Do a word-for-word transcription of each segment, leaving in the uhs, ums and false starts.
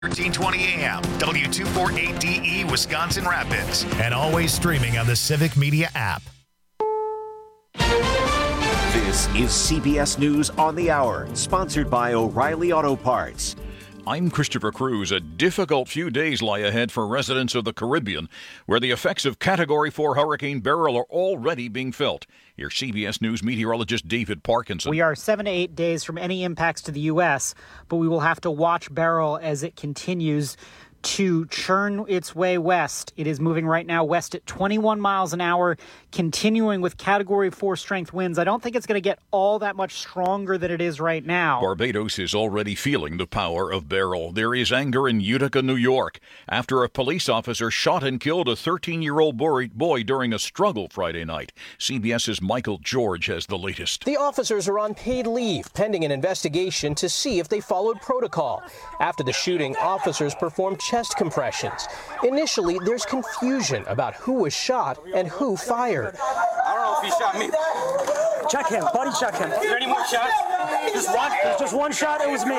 thirteen twenty A M, W two forty-eight D E, Wisconsin Rapids, and always streaming on the Civic Media app. This is C B S News on the Hour, sponsored by O'Reilly Auto Parts. I'm Christopher Cruz. A difficult few days lie ahead for residents of the Caribbean, where the effects of Category four Hurricane Beryl are already being felt. Here's C B S News meteorologist David Parkinson. We are seven to eight days from any impacts to the U S, but we will have to watch Beryl as it continues to churn its way west. It is moving right now west at twenty-one miles an hour, continuing with Category four strength winds. I don't think it's going to get all that much stronger than it is right now. Barbados is already feeling the power of Beryl. There is anger in Utica, New York, after a police officer shot and killed a thirteen-year-old boy during a struggle Friday night. CBS's Michael George has the latest. The officers are on paid leave, pending an investigation to see if they followed protocol. After the shooting, officers performed chest compressions. Initially, there's confusion about who was shot and who fired. I don't know if he shot me. Check him. Body check him. Is there any more shots? Just one. There's just one shot. It was me.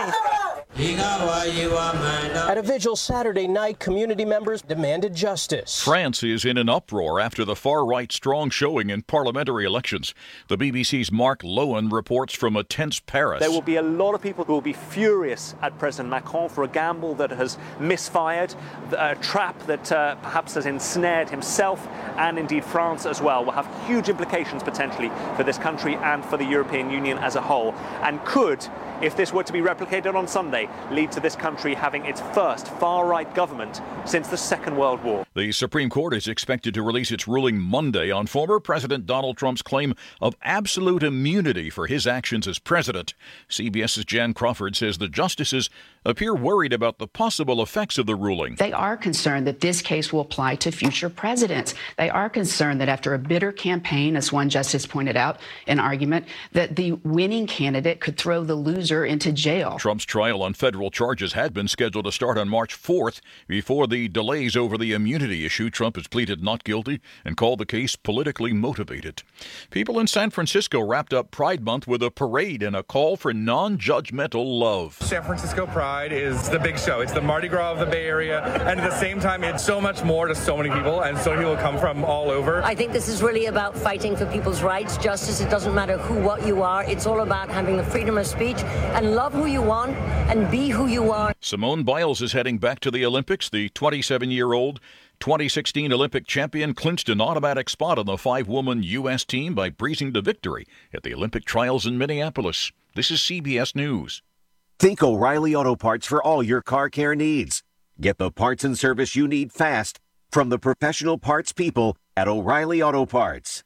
At a vigil Saturday night, community members demanded justice. France is in an uproar after the far-right strong showing in parliamentary elections. The B B C's Mark Lowen reports from a tense Paris. There will be a lot of people who will be furious at President Macron for a gamble that has misfired, a trap that uh, perhaps has ensnared himself and indeed France as well. Will have huge implications potentially for this country and for the European Union as a whole, and could, if this were to be replicated on Sunday, lead to this country having its first far-right government since the Second World War. The Supreme Court is expected to release its ruling Monday on former President Donald Trump's claim of absolute immunity for his actions as president. CBS's Jan Crawford says the justices appear worried about the possible effects of the ruling. They are concerned that this case will apply to future presidents. They are concerned that after a bitter campaign, as one justice pointed out in argument, that the winning candidate could throw the loser into jail. Trump's trial on federal charges had been scheduled to start on March fourth. Before the delays over the immunity issue, Trump has pleaded not guilty and called the case politically motivated. People in San Francisco wrapped up Pride Month with a parade and a call for non-judgmental love. San Francisco Pride is the big show. It's the Mardi Gras of the Bay Area, and at the same time, it's so much more to so many people, and so many people come from all over. I think this is really about fighting for people's rights, justice. It doesn't matter who, what you are. It's all about having the freedom of speech and love who you want and be who you are. Simone Biles is heading back to the Olympics. The twenty-seven-year-old twenty sixteen Olympic champion clinched an automatic spot on the five-woman U S team by breezing to victory at the Olympic trials in Minneapolis. This is C B S News. Think O'Reilly Auto Parts for all your car care needs. Get the parts and service you need fast from the professional parts people at O'Reilly Auto Parts.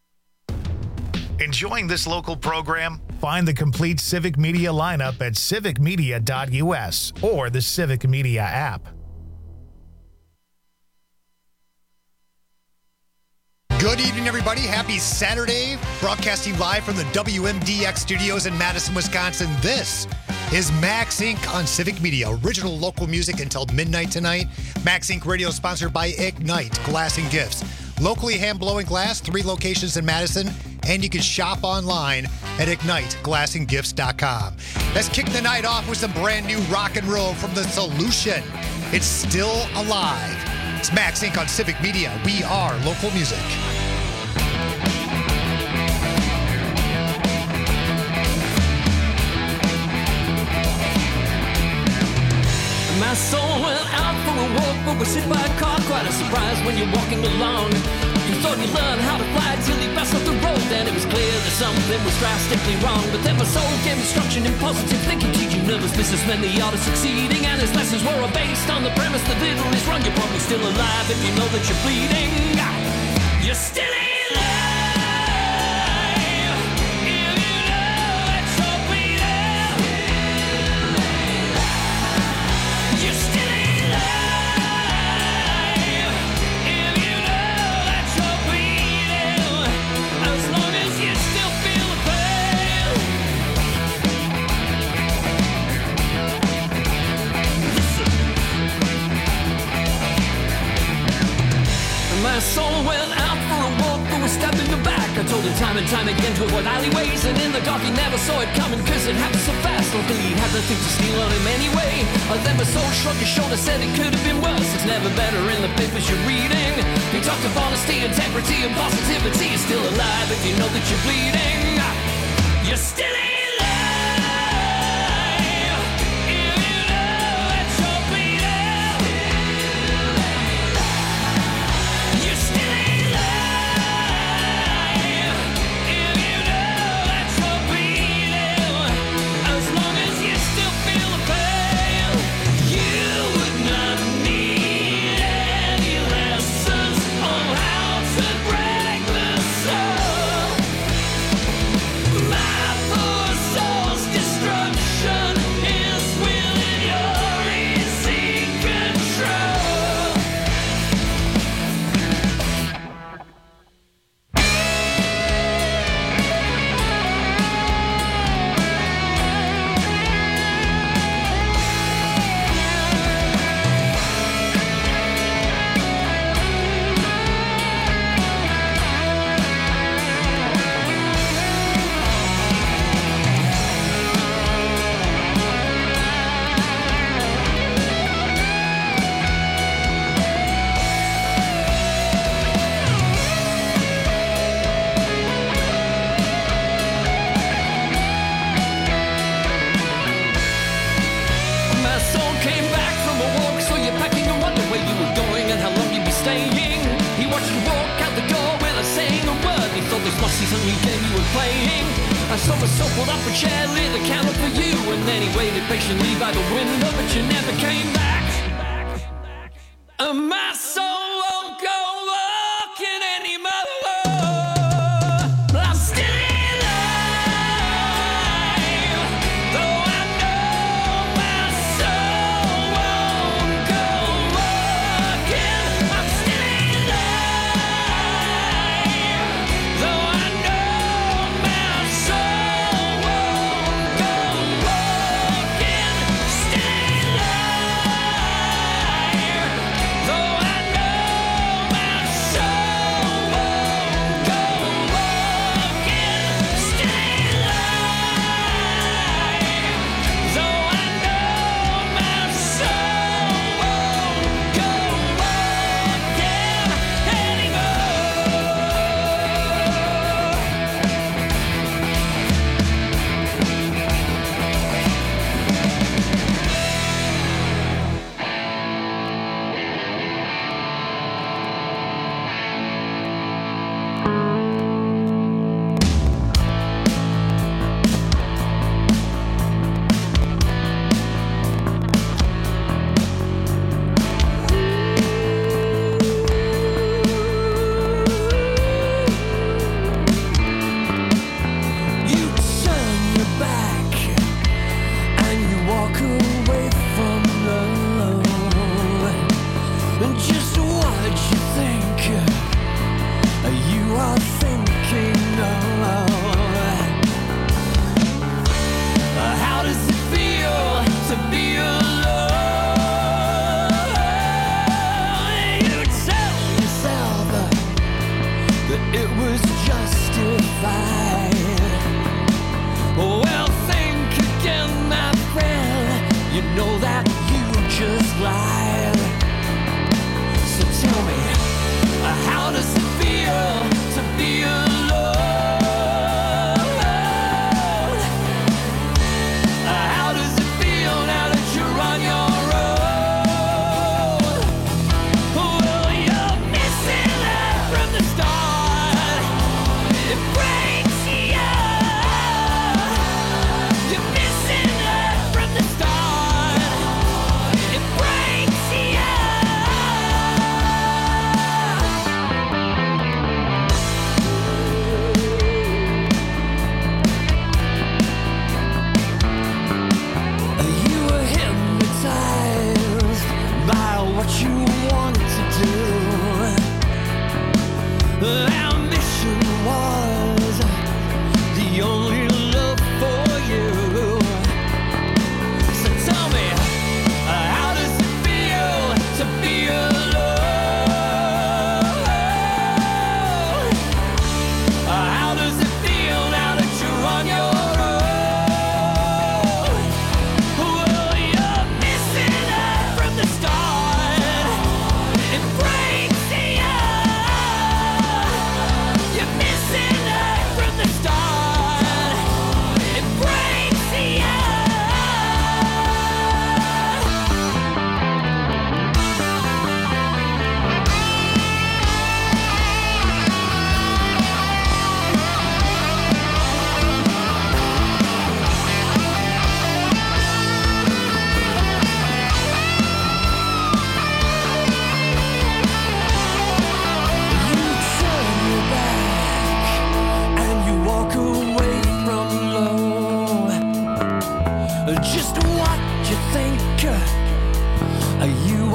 Enjoying this local program? Find the complete Civic Media lineup at civic media dot U S or the Civic Media app. Good evening, everybody. Happy Saturday. Broadcasting live from the W M D X studios in Madison, Wisconsin. This is Max Incorporated on Civic Media. Original local music until midnight tonight. Max Incorporated Radio sponsored by Ignite Glass and Gifts. Locally hand-blowing glass, three locations in Madison, and you can shop online at ignite glass and gifts dot com. Let's kick the night off with some brand new rock and roll from The Solution. It's Still Alive. It's Max Incorporated on Civic Media. We are local music. My soul went out for a walk, but was hit by a car. Quite a surprise when you're walking along. You thought you learned how to fly till you passed off the road. Then it was clear that something was drastically wrong. But then my soul gave instruction in positive thinking, teaching nervous businessmen the art of succeeding. And his lessons were all based on the premise that little is wrong. You're probably still alive if you know that you're bleeding. You're still alive. My soul went out for a walk, but was stabbed in the back. I told him time and time again to avoid alleyways, and in the dark he never saw it coming, cause it happened so fast. Luckily he had nothing to steal on him anyway. Uh, then my soul shrugged his shoulder, said it could have been worse. It's never better in the papers you're reading. He talked of honesty, integrity, and positivity. You're still alive if you know that you're bleeding. You're still alive. I saw a soul pulled up a chair, lit the candle for you, and then he waited patiently by the window, but you never came back. And my soul won't go walking anymore. But I'm still alive, though I know my soul won't go walking. I'm still alive, though I know my soul won't go walking. Still alive.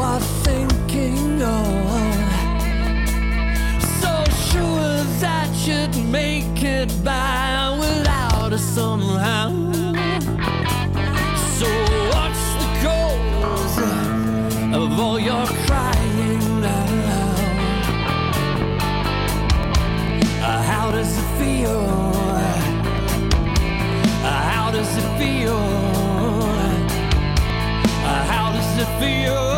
are thinking of. So sure that you'd make it by without us somehow. So what's the cause of all your crying now? Uh, how does it feel? Uh, how does it feel? Uh, how does it feel?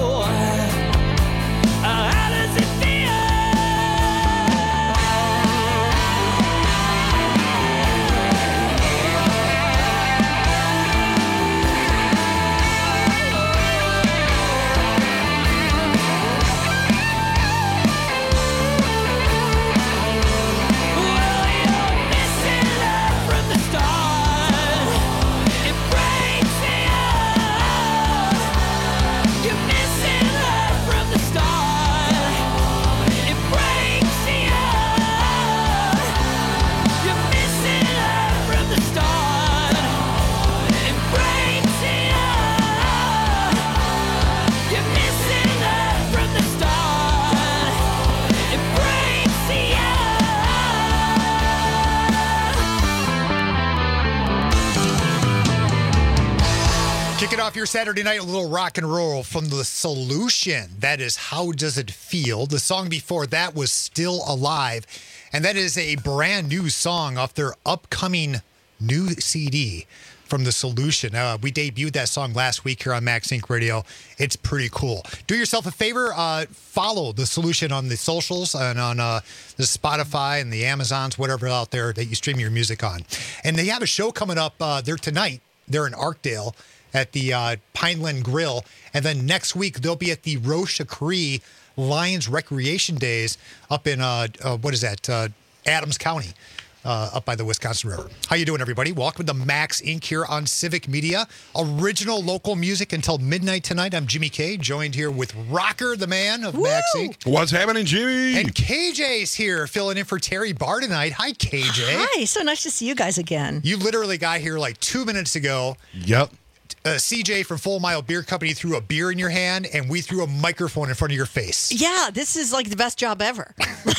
Kicking off your Saturday night, a little rock and roll from The Solution. That is How Does It Feel? The song before that was Still Alive. And that is a brand new song off their upcoming new C D from The Solution. Uh, we debuted that song last week here on Max Inc Radio. It's pretty cool. Do yourself a favor, uh, follow The Solution on the socials and on uh, the Spotify and the Amazons, whatever out there that you stream your music on. And they have a show coming up uh, there tonight. They're in Arkdale at the uh, Pineland Grill. And then next week, they'll be at the Rocha Cree Lions Recreation Days up in, uh, uh, what is that, uh, Adams County, uh, up by the Wisconsin River. How you doing, everybody? Welcome to Max Incorporated here on Civic Media. Original local music until midnight tonight. I'm Jimmy K, joined here with Rocker, the man of Woo! Max Incorporated. What's happening, Jimmy? And K J's here, filling in for Terry Barr tonight. Hi, K J. Hi, so nice to see you guys again. You literally got here like two minutes ago. Yep. Uh, C J from Full Mile Beer Company threw a beer in your hand, and we threw a microphone in front of your face. Yeah, this is like the best job ever.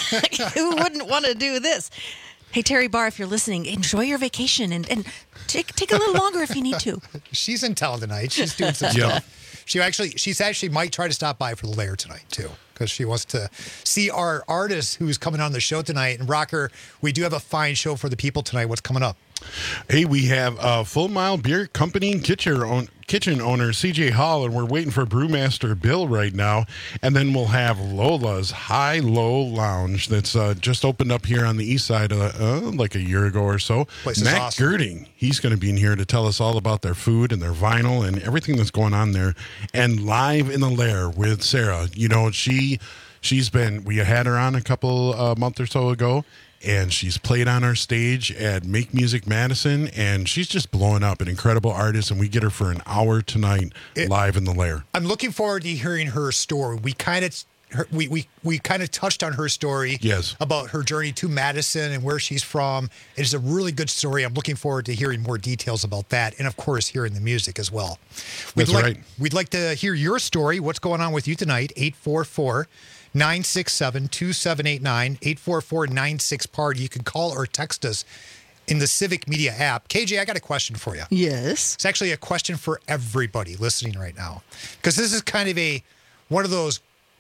Who wouldn't want to do this? Hey, Terry Barr, if you're listening, enjoy your vacation and, and take take a little longer if you need to. She's in town tonight. She's doing some Yeah. stuff. She actually, she's actually might try to stop by for the lair tonight too, because she wants to see our artist who's coming on the show tonight. And Rocker, we do have a fine show for the people tonight. What's coming up? Hey, we have uh, Full Mile Beer Company kitchen, own, kitchen owner C J Hall, and we're waiting for Brewmaster Bill right now. And then we'll have Lola's High Low Lounge that's uh, just opened up here on the east side, uh, uh, like a year ago or so. Place is Matt awesome. Girding, he's going to be in here to tell us all about their food and their vinyl and everything that's going on there. And Live in the Lair with Sarah. You know, she, she's been, we had her on a couple uh, months or so ago. And she's played on our stage at Make Music Madison, and she's just blowing up, an incredible artist, and we get her for an hour tonight it, live in the Lair. I'm looking forward to hearing her story. We kind of we we, we kind of touched on her story yes. about her journey to Madison and where she's from. It is a really good story. I'm looking forward to hearing more details about that, and of course, hearing the music as well. We'd That's like, right. We'd like to hear your story. What's going on with you tonight? eight four four, nine six seven, two seven eight nine, eight four four, nine six party. You can call or text us in the Civic Media app. K J, I got a question for you. Yes. It's actually a question for everybody listening right now, because this is kind of a one of those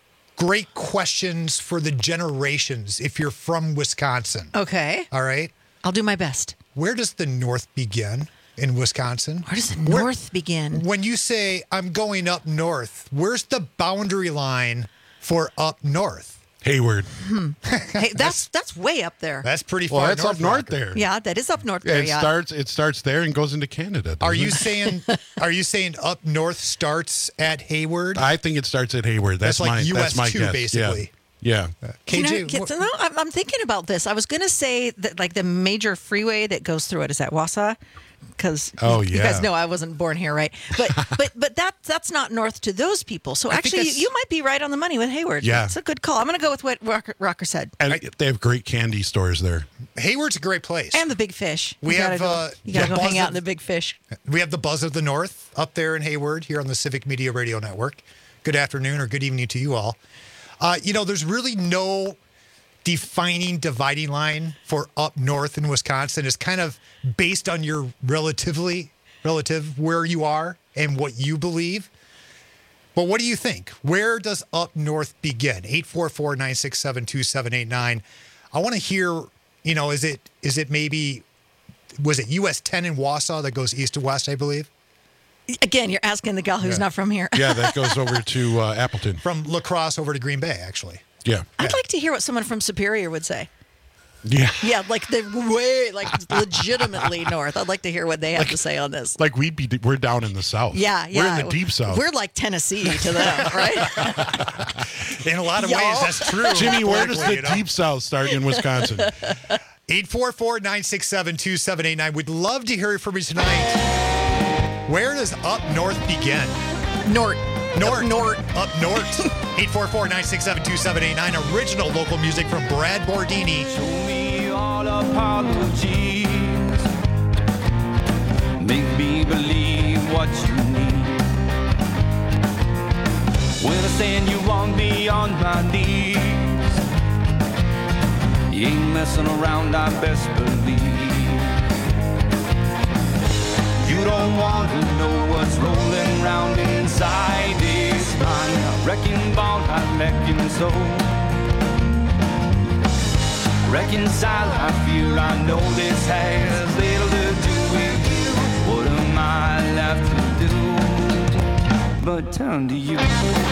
great questions for the generations if you're from Wisconsin. Okay. All right. I'll do my best. Where does the North begin in Wisconsin? Where does the Where, North begin? When you say, I'm going up north, where's the boundary line for up north? Hayward. Hmm. Hey, that's that's way up there. That's pretty far Well, that's north. up north Rocker. there. Yeah, that is up north Yeah, there. it Yeah. starts. It starts there and goes into Canada. Are doesn't you it? saying? Are you saying up north starts at Hayward? I think it starts at Hayward. That's, That's like my. U S that's my two, guess. basically. Yeah. Uh, Can K J, I get what- to know? I'm, I'm thinking about this. I was going to say that, like, the major freeway that goes through it is at Wausau, because Oh, you yeah. guys know I wasn't born here, right? But but but that that's not north to those people. So I think actually, you, that's- you might be right on the money with Hayward. Yeah. It's a good call. I'm going to go with what Rocker, Rocker said. And they have great candy stores there. Hayward's a great place. And the Big Fish. We you gotta have, go, uh, you gotta the go hang Buzz out of- in the Big Fish. We have the Buzz of the North up there in Hayward here on the Civic Media Radio Network. good afternoon, or good evening to you all. Uh, you know, there's really no defining dividing line for up north in Wisconsin. It's kind of based on your relatively relative where you are and what you believe. But what do you think? Where does up north begin? eight four four, nine six seven, two seven eight nine. I want to hear, you know, is it is it maybe, was it U S ten in Wausau that goes east to west, I believe? Again, you're asking the gal who's Yeah. not from here. Yeah, that goes over to uh, Appleton. From La Crosse over to Green Bay, actually. Yeah. I'd like to hear what someone from Superior would say. Yeah. Yeah, like they're way, like legitimately north. I'd like to hear what they have to say on this. Like we'd be, we're down in the south. Yeah, yeah. We're in the deep south. We're like Tennessee to them, right? In a lot of Y'all. ways, that's true. Jimmy, where does the You know? deep south start in Wisconsin? eight four four, nine six seven, two seven eight nine. We'd love to hear from you tonight. Where does up north begin? North. North. Up north. Up north. eight four four, nine six seven, two seven eight nine. Original local music from Brad Bordini. Show me all apologies. Make me believe what you need. When I send you on beyond my knees, you ain't messing around, I best believe. You don't want to know what's rolling round inside this mind. I reckon bond, I reckon so. Reconcile, I fear, I know this has little to do with you. What am I left to do but turn to you?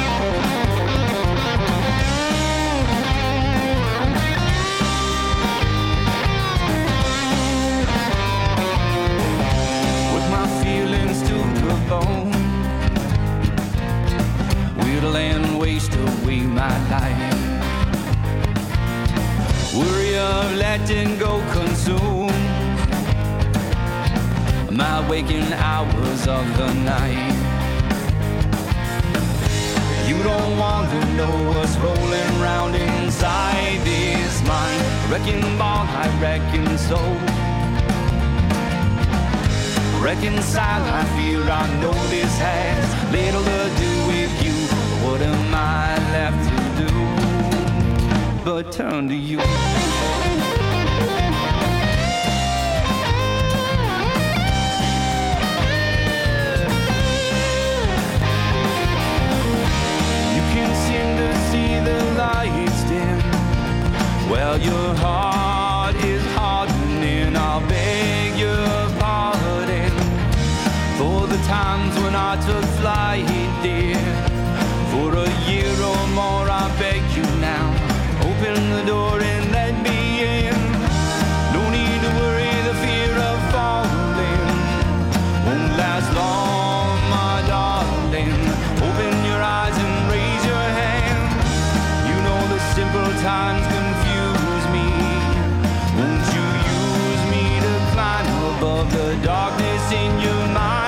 Bone. Whittle and waste away my life. Worry of letting go consume my waking hours of the night. You don't want to know what's rolling round inside this mind. Reckon bond, I reckon so. Reconcile, I fear, I know this has little to do with you. What am I left to do but turn to you? You can seem to see the lights dim. Well, your heart is hardening. I'll beg your for the times when I took flight, dear. For a year or more, I beg you now, open the door and let me in. No need to worry, the fear of falling won't last long, my darling. Open your eyes and raise your hand. You know the simple times confuse me. Won't you use me to climb above the darkness in your mind?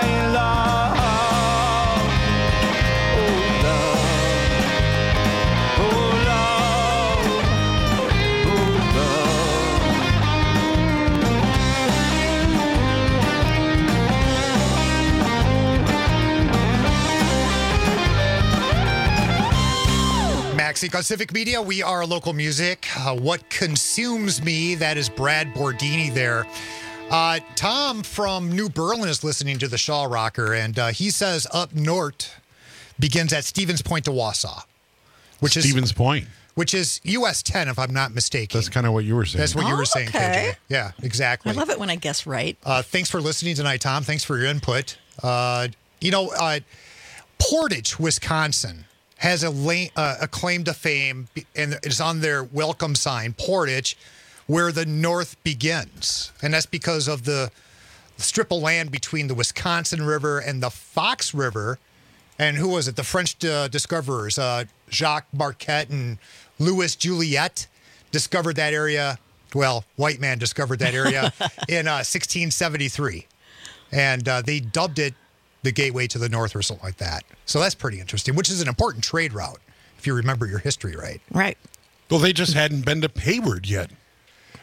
Maxink on Civic Media. We are local music. Uh, what consumes me, that is Brad Bordini there. Uh, Tom from New Berlin is listening to the Shaw Rocker, and uh, he says up north begins at Stevens Point to Wausau. Which Stevens is, Point. Which is U S ten, if I'm not mistaken. That's kind of what you were saying. That's what Oh, you were saying, okay. K J. Yeah, exactly. I love it when I guess right. Uh, thanks for listening tonight, Tom. Thanks for your input. Uh, you know, uh, Portage, Wisconsin has a, la- uh, a claim to fame, and it's on their welcome sign, Portage, where the North begins. And that's because of the strip of land between the Wisconsin River and the Fox River. And who was it? The French uh, discoverers, uh, Jacques Marquette and Louis Joliet, discovered that area. Well, white man discovered that area in uh, sixteen seventy-three. And uh, they dubbed it the gateway to the North or something like that. So that's pretty interesting, which is an important trade route, if you remember your history right. Right. Well, they just hadn't been to Hayward yet.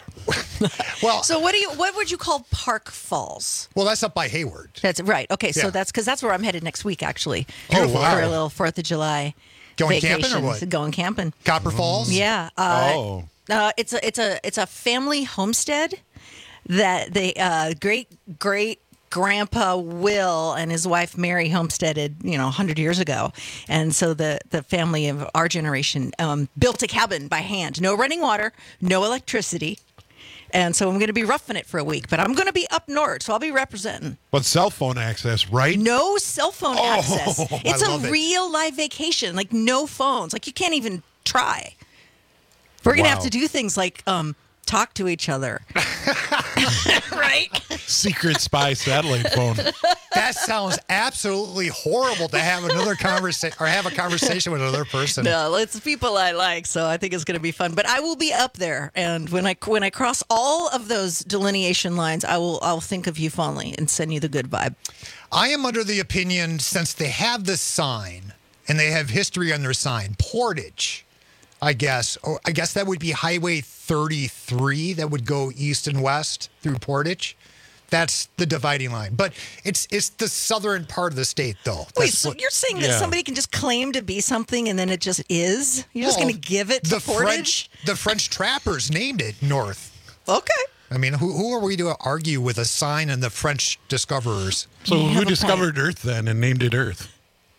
Well, so what do you? What would you call Park Falls? Well, that's up by Hayward. That's right. Okay, so Yeah. that's because that's where I'm headed next week, actually. Beautiful. For Wow. a little Fourth of July. Going vacation. camping or what? Going camping. Copper Falls? Yeah. Uh, Oh. Uh, it's a it's a it's a family homestead that they uh, great great grandpa Will and his wife Mary homesteaded, you know, one hundred years ago. And so the the family of our generation um, built a cabin by hand. No running water, no electricity. And so I'm going to be roughing it for a week, but I'm going to be up north, so I'll be representing. But cell phone access, right? No cell phone Oh, access. I It's a love it. real live vacation, like no phones. Like you can't even try. We're going to Wow. have to do things like um, talk to each other. Right? Secret spy satellite phone. That sounds absolutely horrible to have another conversation or have a conversation with another person. No, it's people I like, so I think it's going to be fun. But I will be up there, and when I when I cross all of those delineation lines, I will I'll think of you fondly and send you the good vibe. I am under the opinion, since they have this sign and they have history on their sign, Portage, I guess, or I guess that would be Highway thirty-three that would go east and west through Portage. That's the dividing line. But it's it's the southern part of the state, though. Wait, That's so what- you're saying that Yeah. somebody can just claim to be something and then it just is? You're just Well, going to give it to the Portage? French, the French trappers named it North. Okay. I mean, who, who are we to argue with a sign and the French discoverers? So who discovered Earth then and named it Earth?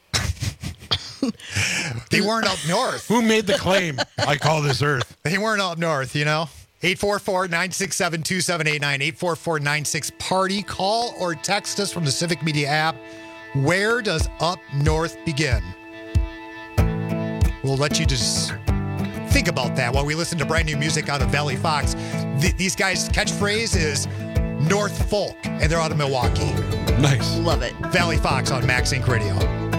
They weren't up north. Who made the claim? I call this Earth. They weren't up north, you know? eight four four, nine six seven, two seven eight nine, eight four four, nine six, party. Call or text us from the Civic Media app. Where does up north begin? We'll let you just think about that while we listen to brand new music out of Valley Fox. Th- these guys' catchphrase is North Folk, and they're out of Milwaukee. Nice. Love it. Valley Fox on Max Inc Radio.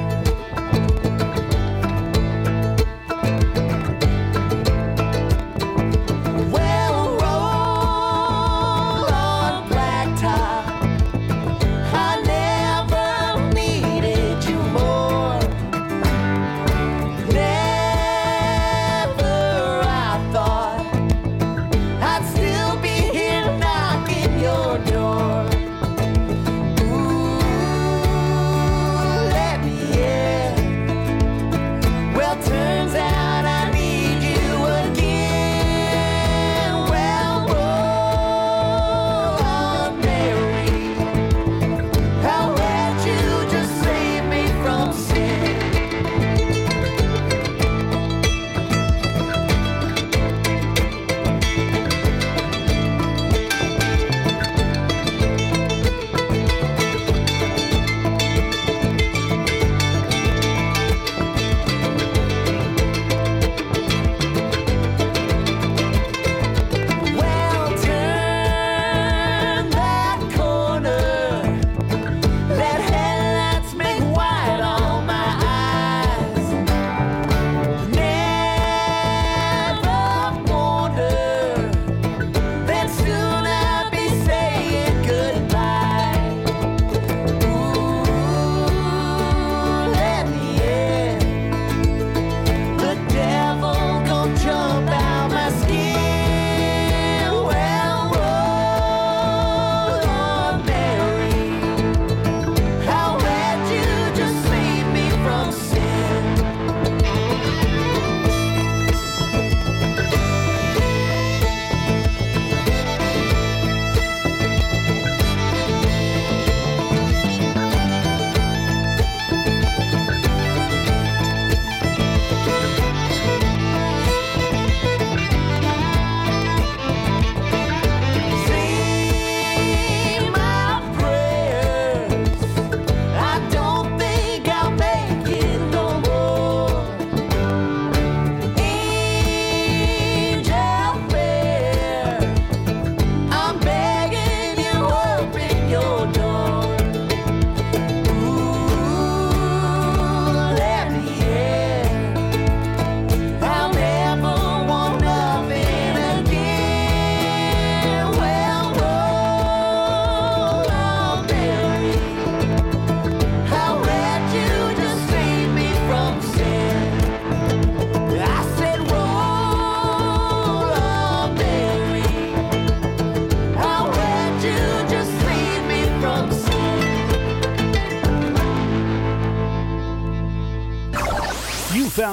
Well, roll on blacktop. I never needed you more. Never I thought I'd still be here knocking your door. Ooh, let me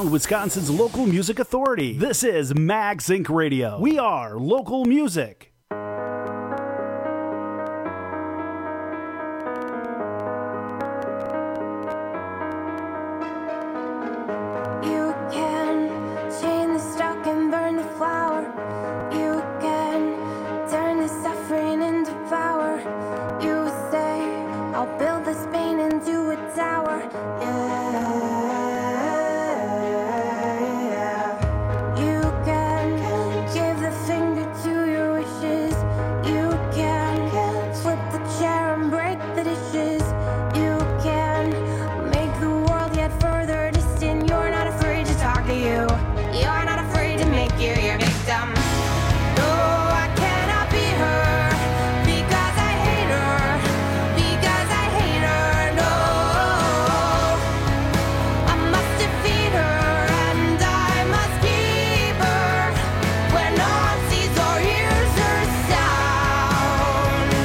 Wisconsin's local music authority. This is MagSync Radio. We are local music. You can chain the stock and burn the flower. You can turn the suffering into power. You say, I'll build this pain into a tower. Yeah. You can give the finger to your wishes. You can flip the chair and break the dishes. You can make the world yet further distant. You're not afraid to talk to you. You're not afraid to make you your victim. No, I cannot be her because I hate her. Because I hate her. No, I must defeat her and I must keep her where no one sees or hears her sound.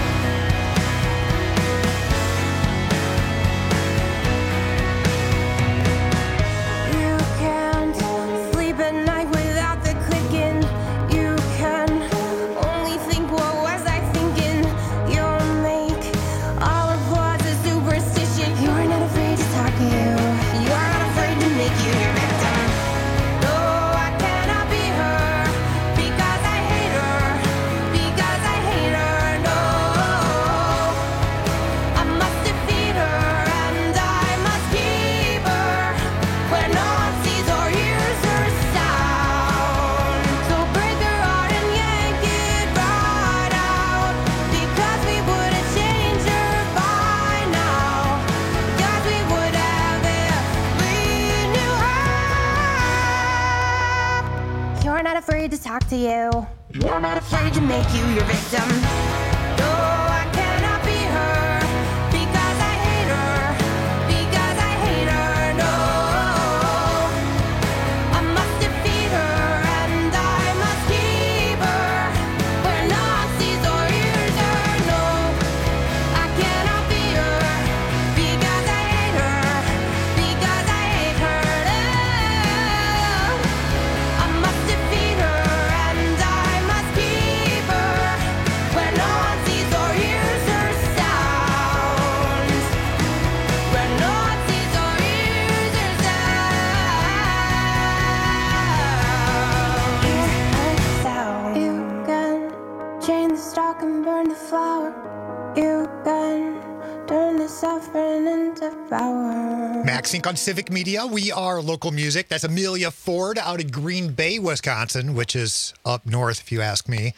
You can't sleep at night without the clicking. You can only think, what was I thinking? You'll make all of what's a superstition. You're not afraid to talk to you. You're not afraid to make you your victim. No, I cannot be her because I hate her. Because I hate her. No, I must defeat her and I must keep her where no one sees or hears her sound. So break her heart and yank it right out, because we would have changed her by now. Because we would have every new her. You're not afraid to talk to you. You're not afraid to make you your victim. No, I cannot be her because I hate her. Because I hate her. No, I must defeat her and I must keep her where no one sees or hears her. No, I cannot be her because I hate her. Because I hate her. No, I must defeat her and I must keep her where no one sees or hears her sound. Where no one sees or hears her sound. You can chain the stock and burn the flower. You can turn the suffering into power. MagSync on Civic Media. We are local music. That's Amelia Ford out of Green Bay, Wisconsin, which is up north, if you ask me.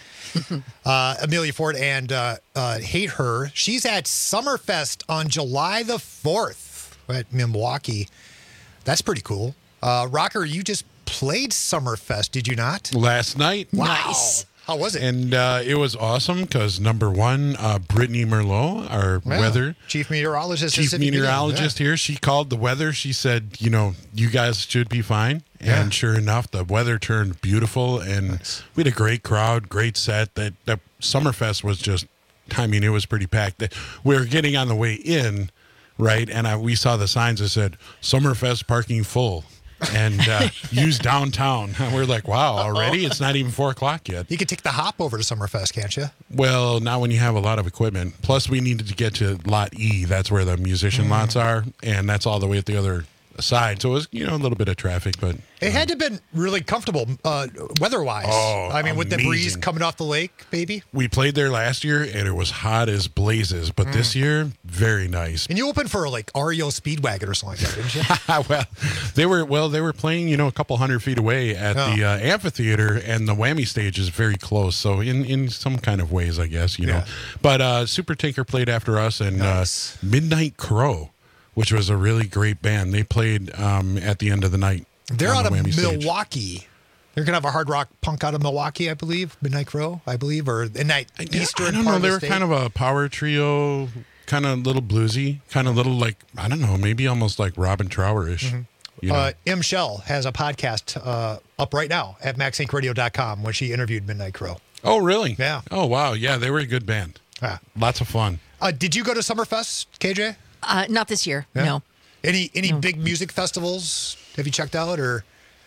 uh, Amelia Ford and uh, uh, Hate Her. She's at Summerfest on July the fourth at Milwaukee. That's pretty cool. Uh, Rocker, you just played Summerfest, did you not? Last night. Wow. Nice. How was it? And uh, it was awesome because number one, uh, Brittany Merlot, our Yeah. weather Chief meteorologist. at chief Civic Media. meteorologist here, she called the weather. She said, you know, you guys should be fine. Yeah. And sure enough, the weather turned beautiful, and we had a great crowd, great set. That the Summerfest was just, I mean, it was pretty packed. The- We were getting on the way in, right, and I, we saw the signs that said Summerfest parking full. And uh, use downtown. We're like, wow, already? It's not even four o'clock yet. You could take the hop over to Summerfest, can't you? Well, not when you have a lot of equipment. Plus, we needed to get to Lot E. That's where the musician Mm. lots are, and that's all the way at the other side. So it was, you know, a little bit of traffic, but It had to have been really comfortable uh, weather-wise. Oh, I mean, with the breeze amazing. coming off the lake, baby. we played there last year, and it was hot as blazes. But Mm. this year, very nice. And you opened for like R E O Speedwagon or something like that, didn't you? well, they were well. They were playing, you know, a couple hundred feet away at Oh. the uh, amphitheater, and the whammy stage is very close. So in in some kind of ways, I guess, you know. Yeah. But uh, Super Tanker played after us, and uh, Midnight Crow, which was a really great band. They played um, at the end of the night. They're on out the of whammy stage. Milwaukee. They're gonna have a hard rock punk out of Milwaukee, I believe. Midnight Crow, I believe, or in that eastern I don't part know. of They the were state. kind of a power trio, kind of little bluesy, kind of little like I don't know, maybe almost like Robin Trower-ish. You know? Uh, M. Shell has a podcast uh, up right now at max sync radio dot com when she interviewed Midnight Crow. Oh, really? Yeah. Oh, wow. Yeah, they were a good band. Ah. Lots of fun. Uh, did you go to Summerfest, K J? Uh, not this year. Yeah. No. Any any No. big music festivals have you checked out or?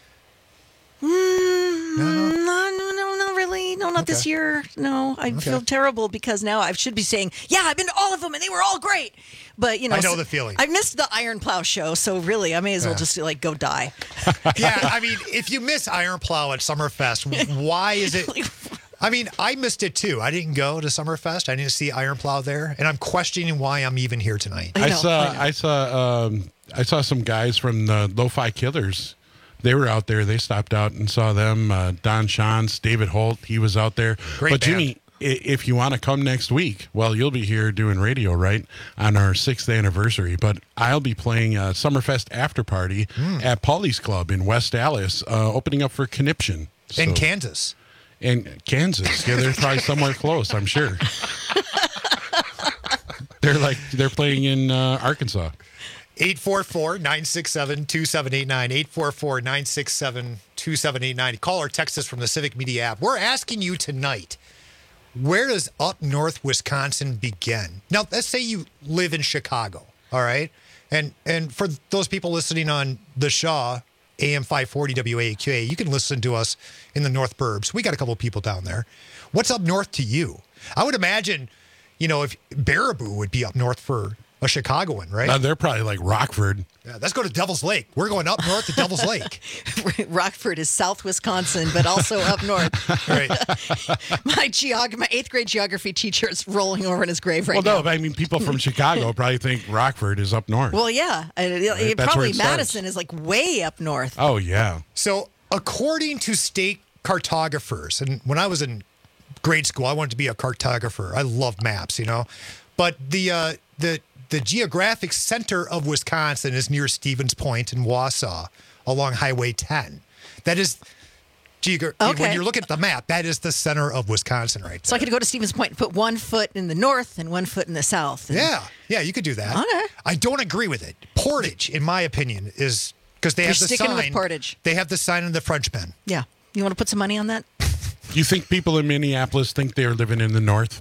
Mm, No? no, no, no, not really. No, not this Okay. year. No, I Okay. feel terrible because now I should be saying, yeah, I've been to all of them and they were all great. But you know, I know so- the feeling. I missed the Iron Plow show, so really, I may as well Yeah. just like go die. Yeah, I mean, if you miss Iron Plow at Summerfest, why is it? I mean, I missed it too. I didn't go to Summerfest. I didn't see Iron Plow there, and I'm questioning why I'm even here tonight. I, saw I, saw um, I saw some guys from the Lo-Fi Killers. They were out there. They stopped out and saw them. Uh, Don Shantz, David Holt, he was out there. Great but band. Jimmy, i- if you want to come next week, well, you'll be here doing radio, right, on our sixth anniversary. But I'll be playing a Summerfest after party Hmm. at Paulie's Club in West Dallas, uh, opening up for Conniption. In So- Kansas. In Kansas. Yeah, they're probably somewhere close, I'm sure. They're like, they're playing in uh, Arkansas. eight four four, nine six seven, two seven eight nine, eight four four, nine six seven, two seven eight nine. Call or text us from the Civic Media app. We're asking you tonight, where does up north Wisconsin begin? Now, let's say you live in Chicago, all right? And and for those people listening on the Shaw, A M five forty W A Q A, you can listen to us in the North Burbs. We got a couple of people down there. What's up north to you? I would imagine, you know, if Baraboo would be up north for a Chicagoan, right? Uh, they're probably like Rockford. Yeah, let's go to Devil's Lake. We're going up north to Devil's Lake. Rockford is South Wisconsin, but also up north. Right. my geog- my eighth grade geography teacher is rolling over in his grave right Well, now. no, but I mean, people from Chicago probably think Rockford is up north. Well, yeah, and it, Right, it that's probably where it starts. Madison is like way up north. Oh, yeah. So, according to state cartographers, and when I was in grade school, I wanted to be a cartographer. I love maps, you know. But the uh, the the geographic center of Wisconsin is near Stevens Point in Wausau, along Highway ten. That is, geogra- Okay. when you're looking at the map, that is the center of Wisconsin, right? So I could go to Stevens Point and put one foot in the north and one foot in the south. and- Yeah, yeah, you could do that. Okay. I don't agree with it. Portage, in my opinion, is because they You're have the sticking sign. with Portage. They have the sign of the Frenchmen. Yeah. You want to put some money on that? You think people in Minneapolis think they're living in the north?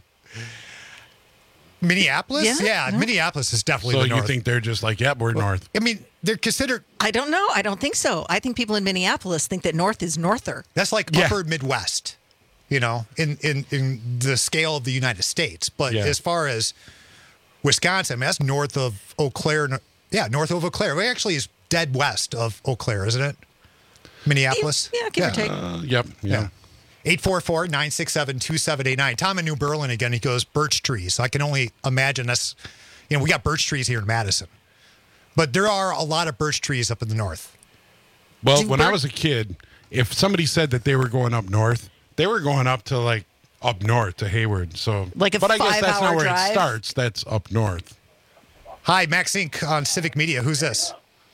Minneapolis? Yeah, Yeah, no. Minneapolis is definitely So the you north. think they're just like, yep, we're north. I mean, they're considered. I don't know. I don't think so. I think people in Minneapolis think that north is norther. That's like upper Midwest, you know, in, in, in the scale of the United States. But Yeah. as far as Wisconsin, I mean, that's north of Eau Claire. no- Yeah, north of Eau Claire. It actually is dead west of Eau Claire, isn't it? Minneapolis? Yeah, give or take. Uh, yep. Yeah. Yeah. eight four four, nine six seven, two seven eight nine. Tom in New Berlin again, he goes, birch trees. I can only imagine that's, you know, we got birch trees here in Madison. But there are a lot of birch trees up in the north. Well, Do when I bird- was a kid, if somebody said that they were going up north, they were going up to like up north to Hayward. So, Like a but I guess that's five-hour not where drive? it starts. That's up north. Hi, Max Inc on Civic Media. Who's this?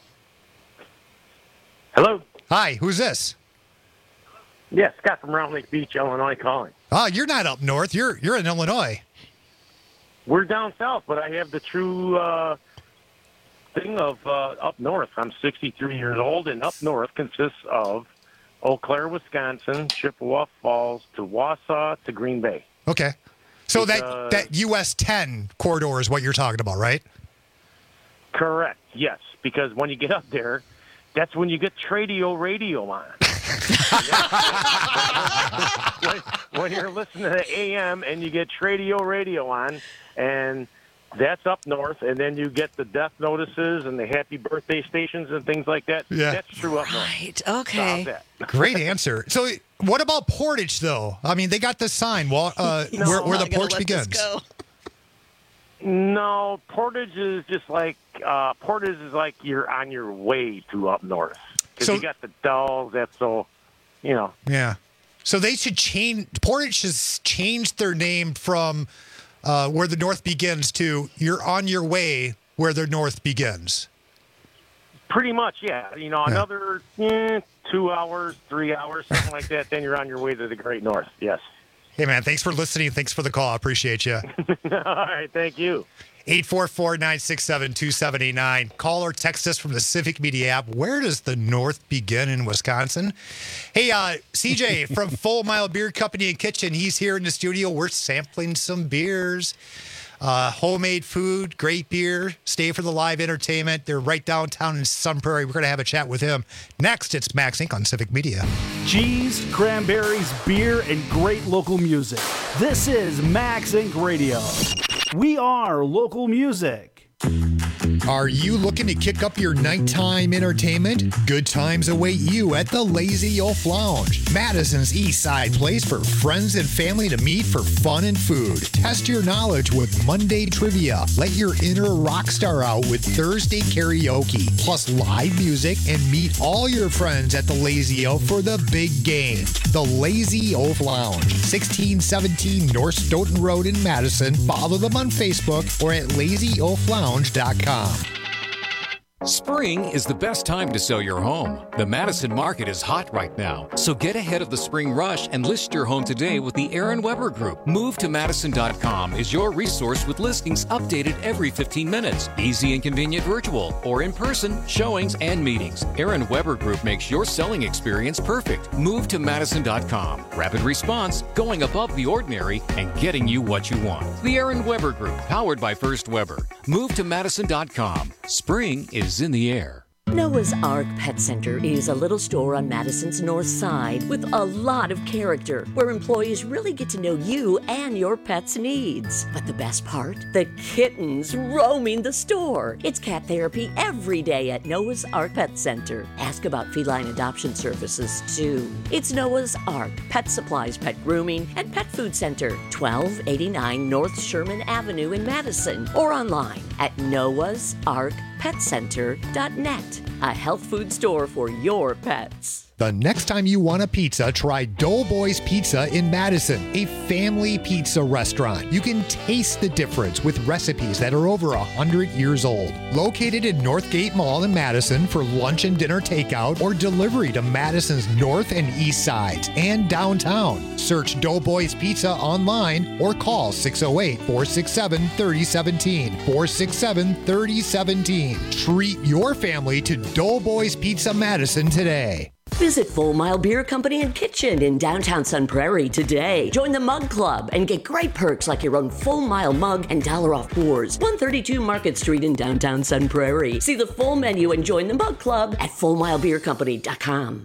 Hello. Hi, who's this? Yes, Scott from Round Lake Beach, Illinois, calling. Oh, you're not up north. You're you're in Illinois. We're down south, but I have the true uh, thing of uh, up north. I'm sixty-three years old, and up north consists of Eau Claire, Wisconsin, Chippewa Falls to Wausau to Green Bay. Okay. So Because- that that U S ten corridor is what you're talking about, right? Correct, yes, because when you get up there, that's when you get Tradio Radio on. when, when you're listening to the A M and you get Tradio Radio on, and that's up north, and then you get the death notices and the happy birthday stations and things like that. Yeah. That's true up north. Right. Okay. Stop that. Great answer. So what about Portage though? I mean, they got the sign wa- uh, No, where, I'm where the not gonna porch let this begins. go. No, Portage is just like uh, Portage is like you're on your way to up north because So- you got the Dells. That's so, you know. Yeah. So they should change. Portage has changed their name from uh, where the north begins to you're on your way where the north begins. Pretty much, yeah. You know, Yeah. another eh, two hours, three hours, something like that. Then you're on your way to the Great North. Yes. Hey man, thanks for listening. Thanks for the call. I appreciate you. All right, thank you. eight four four, nine six seven, two seven eight nine. Call or text us from the Civic Media app. Where does the north begin in Wisconsin? Hey, uh, C J from Full Mile Beer Company and Kitchen. He's here in the studio. We're sampling some beers. Uh, homemade food, great beer, stay for the live entertainment. They're right downtown in Sun Prairie. We're going to have a chat with him. Next, it's Max Incorporated on Civic Media. Cheese, cranberries, beer, and great local music. This is Max Incorporated Radio. We are local music. Are you looking to kick up your nighttime entertainment? Good times await you at the Lazy Oaf Lounge, Madison's East Side place for friends and family to meet for fun and food. Test your knowledge with Monday trivia. Let your inner rock star out with Thursday karaoke, plus live music, and meet all your friends at the Lazy Oaf for the big game. The Lazy Oaf Lounge, sixteen seventeen North Stoughton Road in Madison. Follow them on Facebook or at lazy oaf lounge dot com. Spring is the best time to sell your home. The Madison market is hot right now, so get ahead of the spring rush and list your home today with the Aaron Weber Group. Move to Madison dot com is your resource with listings updated every fifteen minutes. Easy and convenient virtual or in-person showings and meetings. Aaron Weber Group makes your selling experience perfect. Move to Madison dot com. Rapid response, going above the ordinary, and getting you what you want. The Aaron Weber Group, powered by First Weber. Move to Madison dot com. Spring is in the air. Noah's Ark Pet Center is a little store on Madison's north side with a lot of character, where employees really get to know you and your pet's needs. But the best part? The kittens roaming the store. It's cat therapy every day at Noah's Ark Pet Center. Ask about feline adoption services, too. It's Noah's Ark Pet Supplies, Pet Grooming, and Pet Food Center, twelve eighty-nine North Sherman Avenue in Madison, or online at noahs ark pet center dot net. A health food store for your pets. The next time you want a pizza, try Doughboys Pizza in Madison, a family pizza restaurant. You can taste the difference with recipes that are over one hundred years old. Located in Northgate Mall in Madison for lunch and dinner takeout or delivery to Madison's north and east sides and downtown. Search Doughboys Pizza online or call six oh eight, four six seven, three oh one seven, four six seven, three oh one seven. Treat your family to Doughboys Pizza Madison today. Visit Full Mile Beer Company and Kitchen in downtown Sun Prairie today. Join the Mug Club and get great perks like your own Full Mile mug and dollar off pours. one thirty-two Market Street in downtown Sun Prairie. See the full menu and join the Mug Club at full mile beer company dot com.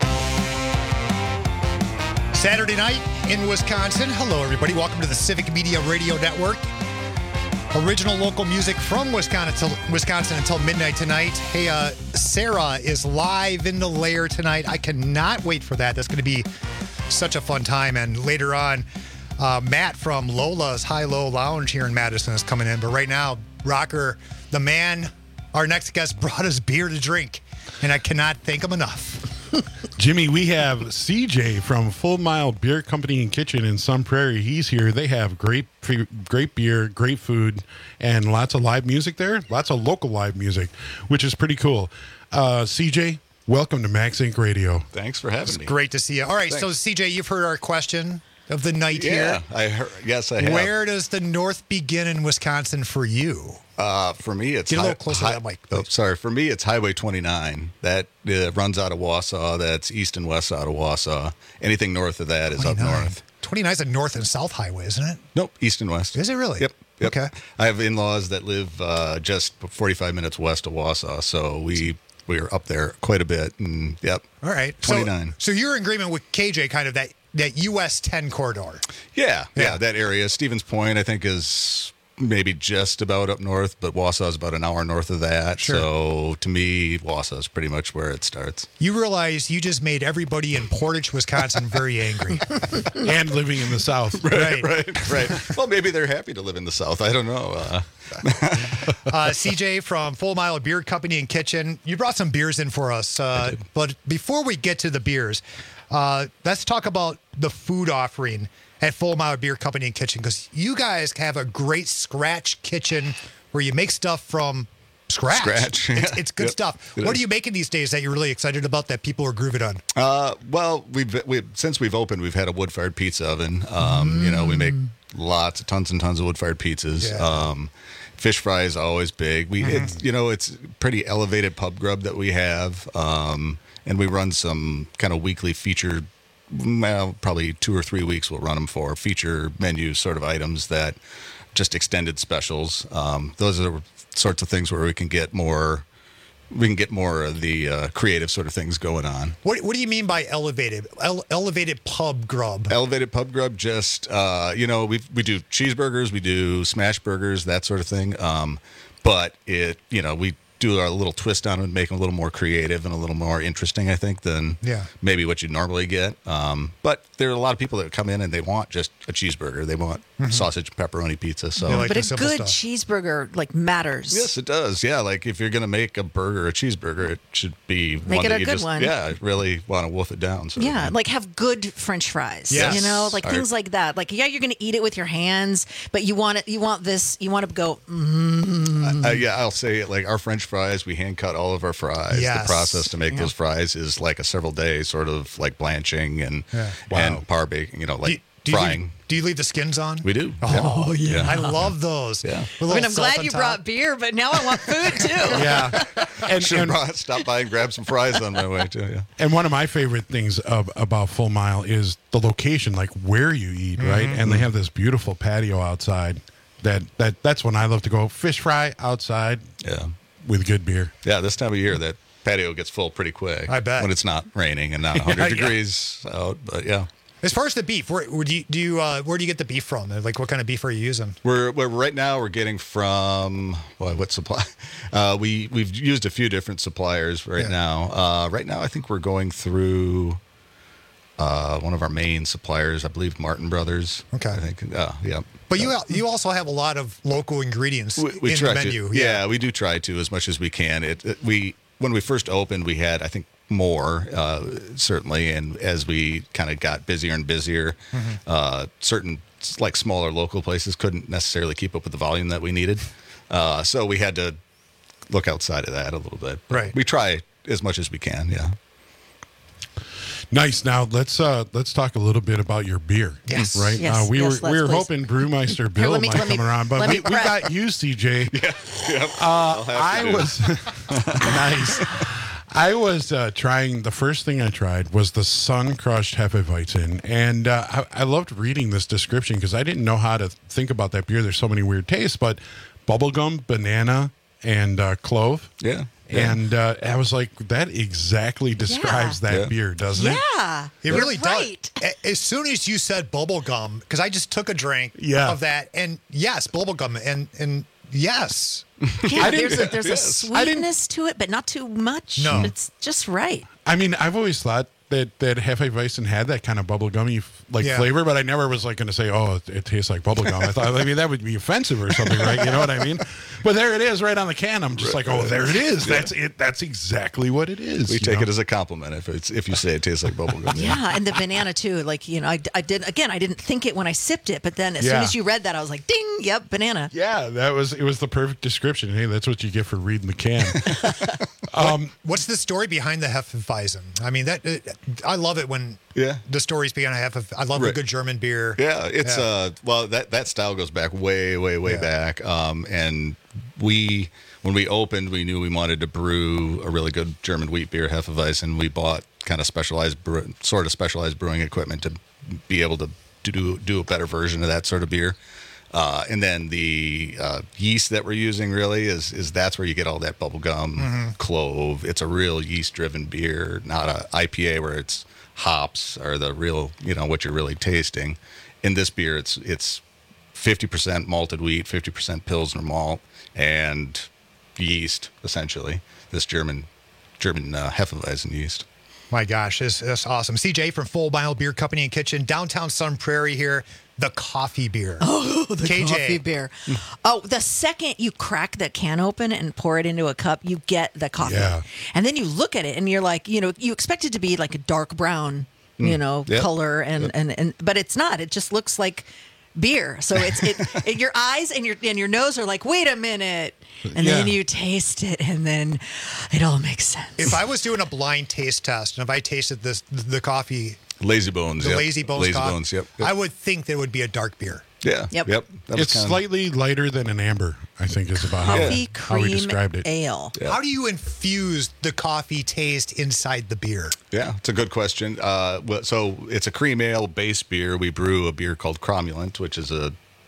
Saturday night in Wisconsin. Hello, everybody. Welcome to the Civic Media Radio Network. Original local music from Wisconsin, Wisconsin until midnight tonight. Hey, uh, Sarah is live in the lair tonight. I cannot wait for that. That's going to be such a fun time. And later on, uh, Matt from Lola's High-Low Lounge here in Madison is coming in. But right now, Rocker, the man, our next guest, brought us beer to drink. And I cannot thank him enough. Jimmy, we have C J from Full Mile Beer Company and Kitchen in Sun Prairie. He's here. They have great great beer, great food, and lots of live music there. Lots of local live music, which is pretty cool. Uh, C J, welcome to Max Incorporated Radio. Thanks for having It's me. great to see you. All right, Thanks. so C J, you've heard our question of the night Yeah, here. I heard, yes, I have. Where does the north begin in Wisconsin for you? Uh, for me, it's Get a hi- little closer to that mic, Oh, sorry. For me, it's Highway twenty-nine. That uh, runs out of Wausau. That's east and west out of Wausau. Anything north of that is up north. twenty-nine is a north and south highway, isn't it? Nope, east and west. Is it really? Yep. yep. Okay. I have in-laws that live uh, just forty-five minutes west of Wausau, so we we are up there quite a bit. And yep. All right. So- twenty-nine. So, you're in agreement with K J, kind of that that U S ten corridor. Yeah, yeah, that area. Stevens Point, I think, is maybe just about up north, but Wausau is about an hour north of that. Sure. So to me, Wausau is pretty much where it starts. You realize you just made everybody in Portage, Wisconsin very angry. And living in the South. Right. right, right. Well, maybe they're happy to live in the South. I don't know. Uh, uh, C J from Full Mile Beer Company and Kitchen, you brought some beers in for us. Uh, but before we get to the beers, uh, let's talk about the food offering at Full Mile Beer Company and Kitchen, because you guys have a great scratch kitchen where you make stuff from scratch. Scratch, It's, yeah. it's good Yep, stuff. it What is. are you making these days that you're really excited about that people are grooving on? Uh, well, we've, we've since we've opened, we've had a wood-fired pizza oven. Um, You know, we make lots of tons and tons of wood-fired pizzas. Yeah. Um, fish fry is always big. We, Mhm. it's, you know, it's pretty elevated pub grub that we have, um, and we run some kind of weekly feature. Well, probably two or three weeks we'll run them for feature menu sort of items that just extended specials. Um, those are sorts of things where we can get more. We can get more of the uh, creative sort of things going on. What What do you mean by elevated? Ele- elevated pub grub. Elevated pub grub, just uh, you know, we we do cheeseburgers, we do smash burgers, that sort of thing. Um, but it, you know, we do our little twist on it and make them a little more creative and a little more interesting, I think, than Yeah. maybe what you normally get. Um, but there are a lot of people that come in and they want just a cheeseburger. They want Mhm. sausage and pepperoni pizza. So, but a good cheeseburger like matters. Yes, it does. Yeah, like if you're going to make a burger, a cheeseburger, it should be Make one it that a you good just, one. yeah, really want to wolf it down. So. Yeah, like have good French fries. Yes. You know, like Or- things like that. Like, yeah, you're going to eat it with your hands, but you want it. You want this. You want to go. Mm. Uh, yeah, I'll say it like our French fries, we hand cut all of our fries. Yes. The process to make Yeah. those fries is like a several day sort of like blanching and Yeah. and par baking, you know, like do you frying. Leave, do you leave the skins on? We do. Oh yeah, Yeah. I love those. Yeah. With a I mean, little I'm glad salt you on top. brought beer, but now I want food too. Yeah. And, Should have stopped by and grabbed some fries on my way too. Yeah. And one of my favorite things of, about Full Mile is the location, like where you eat, right? Mhm. And they have this beautiful patio outside. That that that's when I love to go fish fry outside. Yeah. With good beer. Yeah, this time of year that patio gets full pretty quick. I bet. When it's not raining and not one hundred Yeah. degrees out, but yeah. As far as the beef, where, where do you do you uh, where do you get the beef from? Like, what kind of beef are you using? We're, we're right now we're getting from well, what supply? Uh, we we've used a few different suppliers right Yeah. now. Uh, right now, I think we're going through uh, one of our main suppliers, I believe Martin Brothers. Okay. I think. Uh, yeah. But you you also have a lot of local ingredients We, we in try the menu. To, yeah. we do try to as much as we can. It, it we when we first opened, we had I think more uh, certainly, and as we kind of got busier and busier, Mhm. uh, certain like smaller local places couldn't necessarily keep up with the volume that we needed, uh, so we had to look outside of that a little bit. But Right. We try as much as we can. Yeah. Nice. Now let's uh let's talk a little bit about your beer. Yes. Right. Yes, uh, we yes, were we let's, were please. hoping Brewmeister Bill let me- might let me- come around, but let we, me we prep. got you, C J. Yeah. Yep. Uh, I'll have to I do it. was nice. I was uh, trying. The first thing I tried was the sun crushed Hefeweizen, and uh, I, I loved reading this description because I didn't know how to think about that beer. There's so many weird tastes, but bubblegum, banana, and uh, clove. Yeah. Yeah. And uh, I was like, that exactly describes that Yeah. beer, doesn't it? Yeah, It you're really right. does. A- As soon as you said bubblegum, because I just took a drink Yeah. of that, and yes, bubblegum, and and yes. Yeah, I didn't- there's a there's yes. a I didn't- sweetness to it, but not too much. No. It's just right. I mean, I've always thought that that Hefeweizen had that kind of bubblegummy f- like Yeah. flavor, but I never was like going to say, oh, it, it tastes like bubblegum. I thought, I mean, that would be offensive or something, right? You know what I mean? But there it is, right on the can. I'm just like, oh, there it is. That's it. That's exactly what it is. We you take know? it as a compliment if it's if you say it tastes like bubblegum. Yeah, and the banana too. Like, you know, I, I did again. I didn't think it when I sipped it, but then as soon Yeah. as you read that, I was like, ding, yep, banana. Yeah, that was it. Was the perfect description. Hey, that's what you get for reading the can. um, What's the story behind the Hefeweizen? I mean, that it, I love it when Yeah. the stories behind a Hefe. I love a Right. good German beer. Yeah, it's Yeah. uh well that that style goes back way way way Yeah. back. Um and we when we opened, we knew we wanted to brew a really good German wheat beer, Hefeweizen. We bought kind of specialized brew, sort of specialized brewing equipment to be able to do do a better version of that sort of beer. Uh, and then the uh, yeast that we're using really is is that's where you get all that bubblegum, Mhm. clove. It's a real yeast-driven beer, not a I P A where it's hops are the real, you know, what you're really tasting. In this beer, it's it's fifty percent malted wheat, fifty percent Pilsner malt, and yeast, essentially. This German German uh, Hefeweizen yeast. My gosh, this that's awesome. C J from Full Mile Beer Company and Kitchen, downtown Sun Prairie here. The coffee beer. Oh, the K J. coffee beer. Oh, the second you crack that can open and pour it into a cup, you get the coffee. Yeah. And then you look at it and you're like, you know, you expect it to be like a dark brown, you know, Yep. color and, Yep. and and but it's not. It just looks like beer. So it's it, it your eyes and your and your nose are like, wait a minute. And then Yeah. you taste it and then it all makes sense. If I was doing a blind taste test and if I tasted this the coffee, Lazy Bones. the yep. Lazy Bones Lazy coffee, Bones, yep. yep. I would think that it would be a dark beer. yeah. Yep. Yep. That was it's kinda- slightly lighter than an amber, I think, is about how, Coffee how we cream described it. ale. Yeah. How do you infuse the coffee taste inside the beer? Yeah, it's a good question. Uh, well, so it's a cream ale base beer. We brew a beer called Cromulent, which is a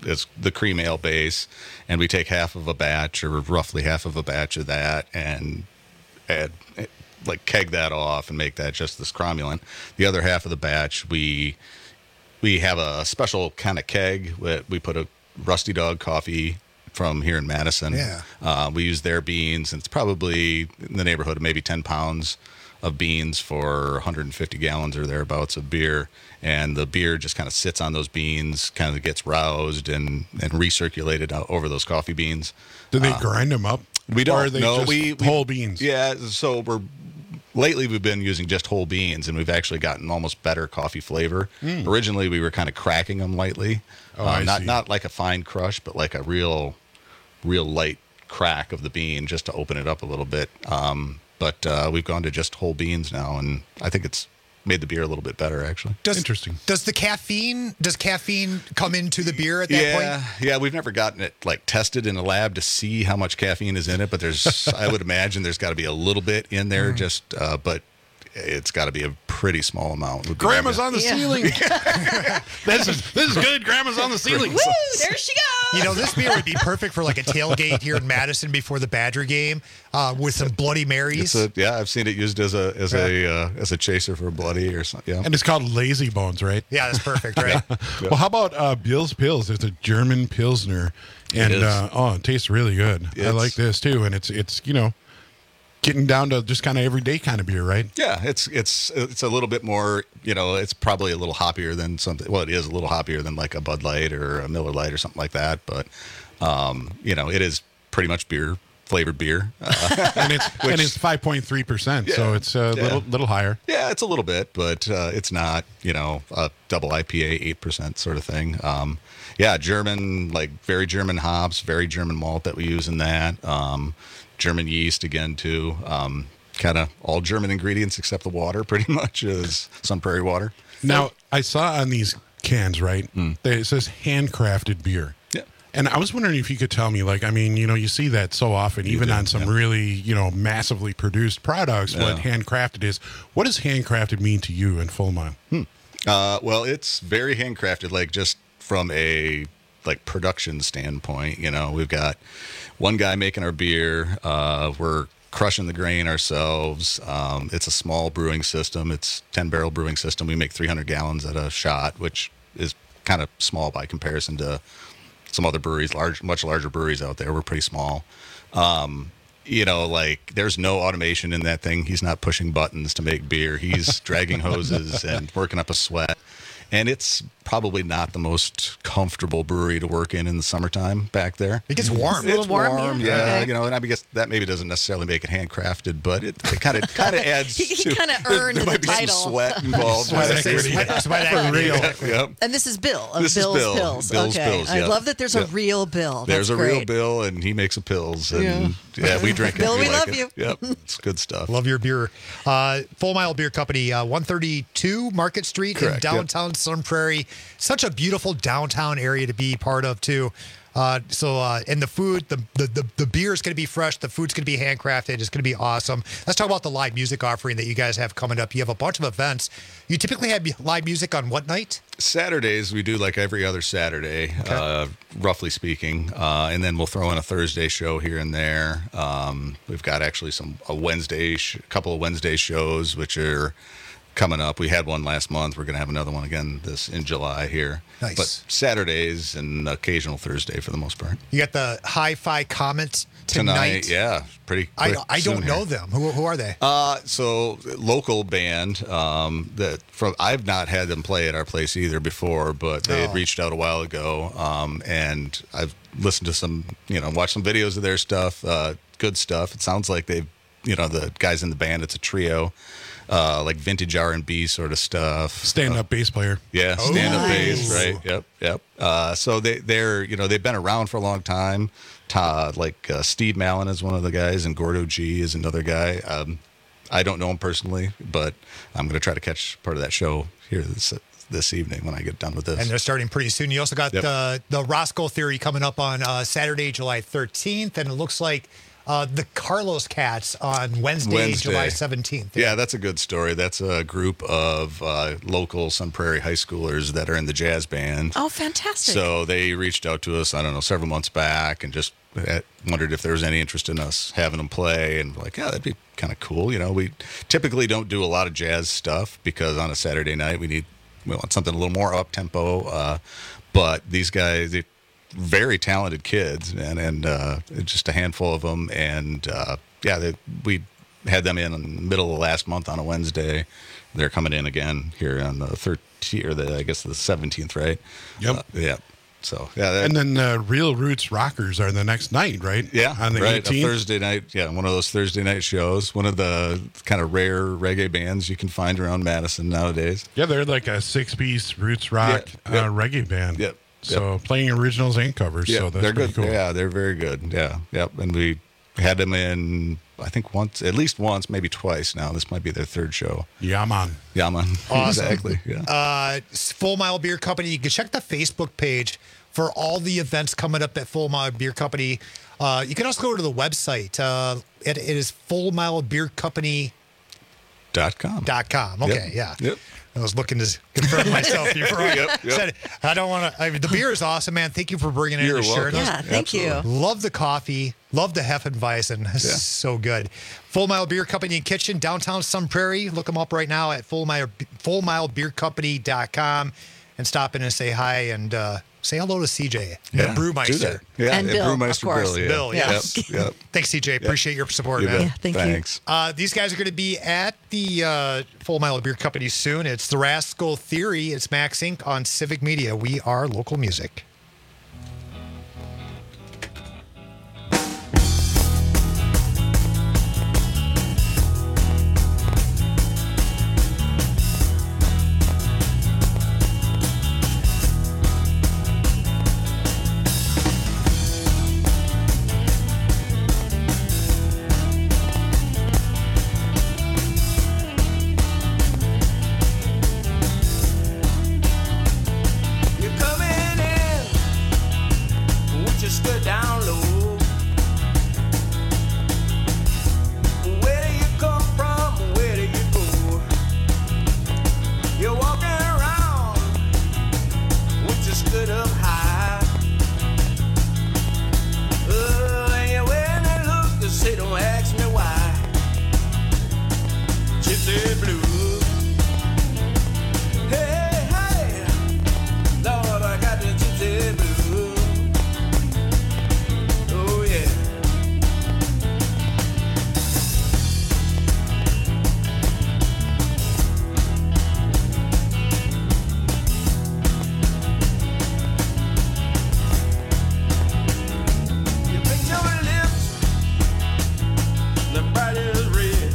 is the cream ale base, and we take half of a batch or roughly half of a batch of that and add like keg that off and make that just this cromulent. The other half of the batch we we have a special kind of keg. We put a Rusty Dog coffee from here in Madison. Yeah. Uh, we use their beans, and it's probably in the neighborhood of maybe ten pounds of beans for one hundred fifty gallons or thereabouts of beer. And the beer just kind of sits on those beans, kind of gets roused and, and recirculated out over those coffee beans. Do they Uh, grind them up? We don't Or are they know. just We, we whole beans. Yeah, so we're lately we've been using just whole beans, and we've actually gotten almost better coffee flavor. Mm. Originally, we were kind of cracking them lightly, Oh, uh, I not see. not like a fine crush, but like a real, real light crack of the bean just to open it up a little bit. Um, but uh, we've gone to just whole beans now, and I think it's made the beer a little bit better actually. Does, Interesting. Does the caffeine does caffeine come into the beer at that yeah, point? yeah, we've never gotten it like tested in a lab to see how much caffeine is in it, but there's, I would imagine there's got to be a little bit in there, Mm. just, uh, but it's got to be a pretty small amount. would be Grandma's my on the guess. ceiling. this is this is good. Grandma's on the ceiling. Woo! There she goes. You know, this beer would be perfect for like a tailgate here in Madison before the Badger game uh, with some Bloody Marys. It's a, yeah, I've seen it used as a as a uh, as a chaser for bloody or something. Yeah, And it's called Lazy Bones, right? Yeah, that's perfect, right? Well, how about uh, Bill's Pills? It's a German Pilsner, and It is. uh, oh, it tastes really good. I It's- like this too, and it's it's you know getting down to just kind of everyday kind of beer, right? Yeah, it's it's it's a little bit more, you know, it's probably a little hoppier than something. Well, it is a little hoppier than like a Bud Light or a Miller Lite or something like that. But um, you know, it is pretty much beer flavored beer, uh, and it's which- and it's five point three percent, so Yeah, it's a yeah. little little higher. Yeah, it's a little bit, but uh, it's not, you know, a double I P A eight percent sort of thing. Um, yeah, German, like very German hops, very German malt that we use in that. Um, German yeast again too. Um, kind of all German ingredients except the water, pretty much is Sun Prairie water. Now I saw on these cans, right? They, it says handcrafted beer. Yeah. And I was wondering if you could tell me, like, I mean, you know, you see that so often, even do, on some yeah. really, you know, massively produced products, what Yeah. handcrafted is. What does handcrafted mean to you in Full Mile? Hmm. Uh, well, it's very handcrafted, like just from a like production standpoint. You know, we've got one guy making our beer. Uh, we're crushing the grain ourselves. Um, it's a small brewing system. It's ten barrel brewing system. We make three hundred gallons at a shot, which is kind of small by comparison to some other breweries, large, much larger breweries out there. We're pretty small. Um, you know, like there's no automation in that thing. He's not pushing buttons to make beer. He's dragging hoses and working up a sweat. And it's probably not the most comfortable brewery to work in in the summertime back there. It gets warm. It's A little warm, warm, yeah. yeah. Okay. You know, and I guess that maybe doesn't necessarily make it handcrafted, but it kind of kind of adds. He- he to- kinda there- earned there the might be title. some sweat involved. Sweat equity. Sweat- sweat For equity. real. Yep. And this is Bill of This is Bill's Bill. Pills. Bill's okay. Pills, I yeah. love that there's a Yeah. real Bill. There's That's a real great. Bill, and he makes a pills, and yeah, we drink it. Bill, we like love it. you. Yep, it's good stuff. Love your beer. Uh, Full Mile Beer Company, uh, one thirty-two Market Street in Correct, yep. downtown Sun Prairie. Such a beautiful downtown area to be part of, too. Uh, so, uh, and the food, the, the, the, the beer is going to be fresh. The food's going to be handcrafted. It's going to be awesome. Let's talk about the live music offering that you guys have coming up. You have a bunch of events. You typically have live music on what night? Saturdays we do like every other Saturday, uh, roughly speaking, uh, and then we'll throw in a Thursday show here and there. Um, we've got actually some a Wednesday, sh- a couple of Wednesday shows which are coming up. We had one last month. We're going to have another one again this in July here. Nice. But Saturdays and occasional Thursday for the most part. You got the Hi-Fi Comment tonight. yeah, pretty. I, quick I soon don't here. know them. Who, who are they? Uh, so local band um, that from I've not had them play at our place either before, but they Oh. had reached out a while ago, um, and I've listened to some, you know, watched some videos of their stuff. Uh, good stuff. It sounds like they've, you know, the guys in the band. It's a trio, uh, like vintage R and B sort of stuff. Stand up bass player. Yeah, stand up Nice. bass, right? Yep, yep. Uh, so they they're you know they've been around for a long time. Todd, like uh, Steve Mallon is one of the guys, and Gordo G is another guy. Um, I don't know him personally, but I'm going to try to catch part of that show here this this evening when I get done with this. And they're starting pretty soon. You also got Yep. the the Roscoe Theory coming up on uh, Saturday, July thirteenth, and it looks like uh, the Carlos Cats on Wednesday, Wednesday. July seventeenth. Yeah, that's a good story. That's a group of uh, local Sun Prairie high schoolers that are in the jazz band. Oh, fantastic. So they reached out to us, I don't know, several months back and just wondered if there was any interest in us having them play. And we're like, yeah, that'd be kind of cool. You know, we typically don't do a lot of jazz stuff because on a Saturday night we need we want something a little more up-tempo. Uh, but these guys, they're very talented kids, and, and uh, just a handful of them. And, uh, yeah, they, we had them in, in the middle of last month on a Wednesday. They're coming in again here on the thirteenth, or the, I guess the seventeenth, right? Yep. Uh, yeah. So, yeah. That, And then uh, Real Roots Rockers are the next night, right? Yeah, On the right. eighteenth. A Thursday night, yeah, one of those Thursday night shows. One of the kind of rare reggae bands you can find around Madison nowadays. Yeah, they're like a six-piece roots rock Yeah, yep. uh, reggae band. Yep. So playing originals and covers. Yeah, so that's they're pretty good. cool. Yeah, they're very good. Yeah, yep. And we had them in, I think once, at least once, maybe twice now. This might be their third show. Yeah, man. Yeah, man. Awesome. Exactly. Yeah. Uh, Full Mile Beer Company. You can check the Facebook page for all the events coming up at Full Mile Beer Company. Uh, you can also go to the website. Uh, it, it is full mile beer company Dot com. dot com. Okay, Yep. yeah. Yep. I was looking to confirm myself before I Yep, yep. said I don't want to. I mean, the beer is awesome, man. Thank you for bringing it in You're and sharing welcome. those. Yeah, thank you. Absolutely. Love the coffee. Love the Hefeweizen. It's Yeah. so good. Full Mile Beer Company and Kitchen, downtown Sun Prairie. Look them up right now at full mile, full mile beer company dot com and stop in and say hi and uh, say hello to C J, Yeah, the do Brewmeister. that. Yeah, And Bill, of Brewmeister course. Bill. Yeah. Bill, yes. Yep, yep. Thanks, C J. Appreciate your support, You man. bet. Yeah, thank you. Thanks. Uh, these guys are going to be at the uh, Full Mile Beer Company soon. It's the Rascal Theory. It's Max Incorporated on Civic Media. We are local music. You're coming in with your skirt down low. Where do you come from? Where do you go? You're walking around with your skirt up high. Oh, and you're wearing that look to say, don't ask me why. Gypsy blue. Hey, hey, Lord, I got the gypsy blue. Oh, yeah. You paint your lips the brightest red.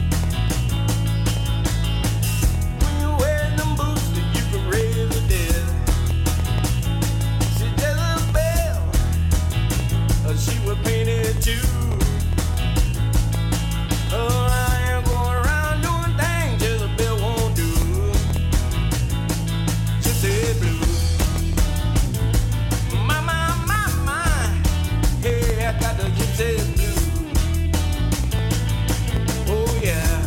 When you're wearing them boots that you can raise the dead. She Jezebel, uh, she was painted too. Oh, I am going around doing things Jezebel won't do. Gypsy blue. My, my, my, my. Hey, I got the gypsy blue. Oh, yeah.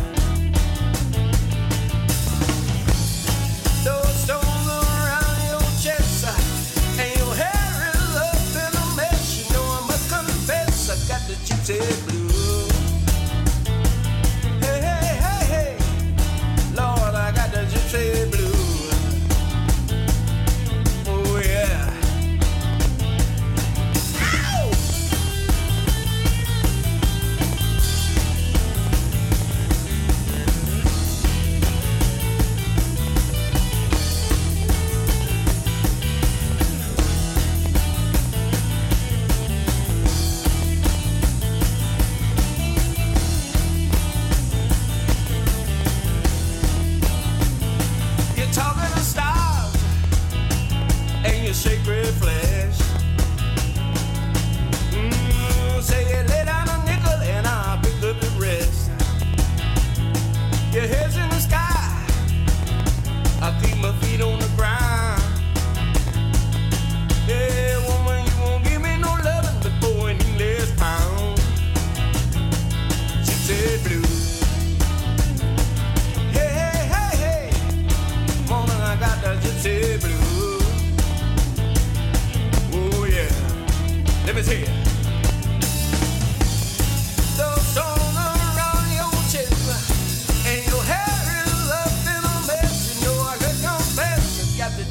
Those stones around your chest, uh, and your hair is up in a mess. You know I must confess, I got the gypsy blue. Hey, hey, hey, hey, Lord, I got the gypsy blue. Oh yeah. Ow! You're talking to stars and your sacred flesh. Mm, say you lay down a nickel and I'll pick up the rest. Your head's in the sky, I keep my feet on the ground. Yeah, woman, you won't give me no loving before an English pound.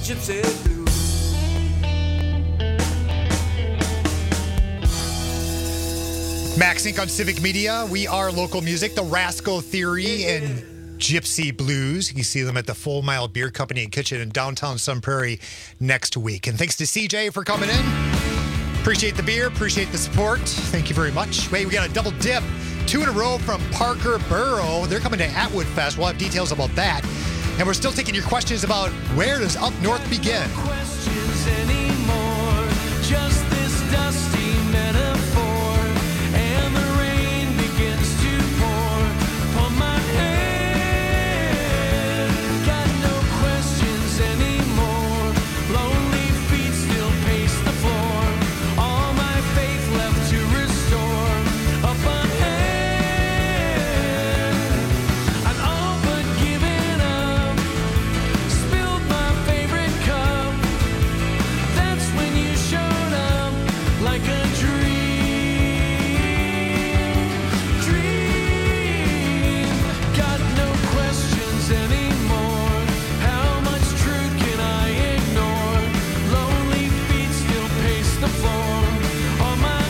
gypsy blues. Max Inc on Civic Media. We are local music. The Rascal Theory and Gypsy Blues. You can see them at the Full Mile Beer Company and Kitchen in downtown Sun Prairie next week. And thanks to C J for coming in. Appreciate the beer. Appreciate the support. Thank you very much. Wait, we got a double dip. Two in a row from Parker Burrow. They're coming to Atwood Fest. We'll have details about that. And we're still taking your questions about where does Up North begin? Questions anymore, just this dusty metaphor, and the rain begins to pour upon my head. Got no questions anymore, lonely feet still pace the floor, all my faith left to restore up ahead. I'm all but giving up, spilled my favorite cup. That's when you showed up like a dream, dream. Got no questions anymore. How much truth can I ignore? Lonely feet still pace the floor on my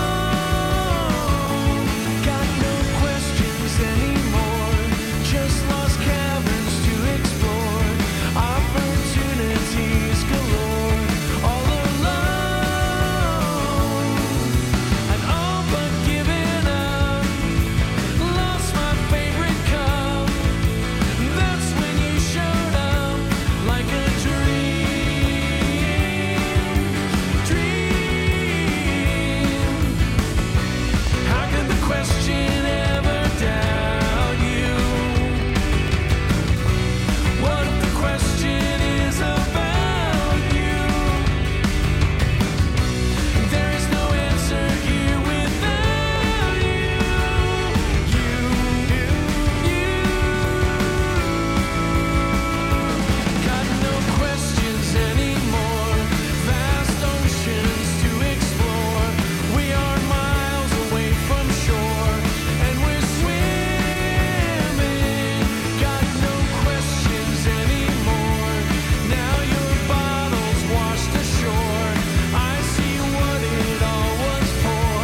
own. Got no questions anymore. Just lost caverns to explore. Opportunities galore. All alone. And all but giving up. Lost my favorite cup. That's when you showed up like a dream. Dream. How could the question ever doubt you? What if the question is about you? There is no answer here without you. You, you, you. Got no questions anymore. Vast oceans to explore. We are miles away from shore, and we're swimming. Got no questions anymore. Now your bottle's washed ashore. I see what it all was for.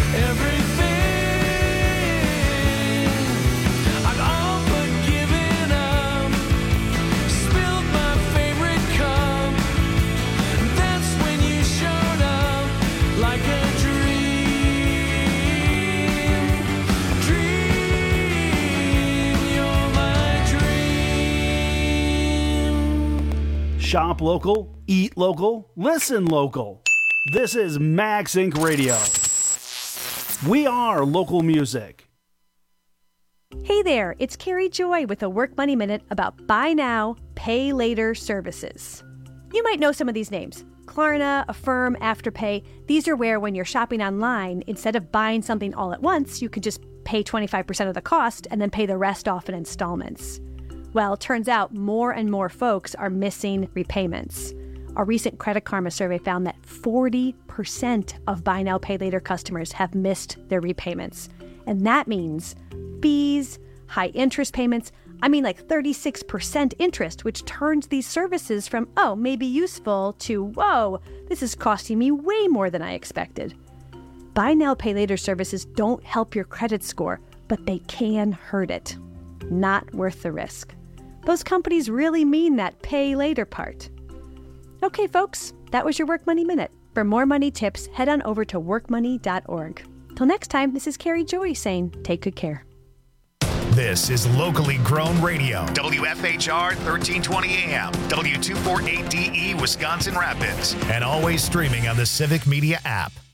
Everything. I'm all but giving up. Spilled my favorite cup. That's when you showed up like a dream. Dream. You're my dream. Shop local, eat local, listen local. This is Max Incorporated. Radio. We are local music. Hey there, it's Carrie Joy with a Work Money Minute about buy now, pay later services. You might know some of these names. Klarna, Affirm, Afterpay. These are where when you're shopping online, instead of buying something all at once, you can just pay twenty-five percent of the cost and then pay the rest off in installments. Well, turns out more and more folks are missing repayments. A recent Credit Karma survey found that forty percent of buy now, pay later customers have missed their repayments. And that means fees, high interest payments, I mean like thirty-six percent interest, which turns these services from, oh, maybe useful, to, whoa, this is costing me way more than I expected. Buy now, pay later services don't help your credit score, but they can hurt it. Not worth the risk. Those companies really mean that pay later part. Okay, folks, that was your Work Money Minute. For more money tips, head on over to work money dot org. Till next time, this is Carrie Joy saying, take good care. This is locally grown radio. W F H R thirteen twenty A M, W two forty-eight D E, Wisconsin Rapids, and always streaming on the Civic Media app.